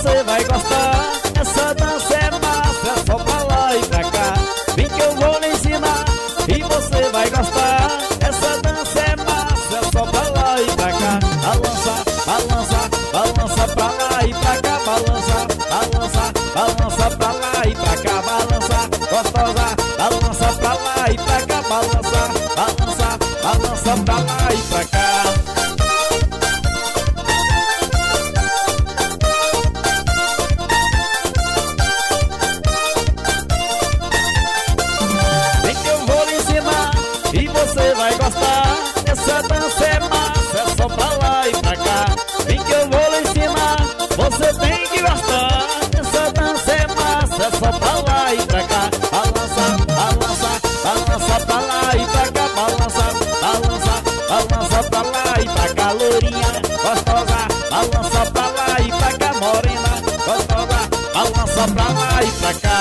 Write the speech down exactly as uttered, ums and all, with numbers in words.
você vai gostar. Essa dança é massa, é só pra lá e pra cá. Vem que eu vou lhe ensinar e você vai gostar. Essa dança é massa, é só pra lá e pra cá. Balança, balança, balança pra lá e pra cá. Balança, balança, balança pra lá e pra cá. Balança, gostosa, balança pra lá e pra cá. Balança, balança, balança pra lá e pra cá. E você vai gostar. Essa dança é massa, é só pra lá e pra cá. Vem que eu vou lhe ensinar, você tem que gostar. Essa dança é massa, é só pra lá e pra cá. Balança, balança, balança pra lá e pra cá. Balança, balança, balança pra lá e pra cá. Lourinha, gostosa, balança pra lá e pra cá. Morena, gostosa, balança pra lá e pra cá.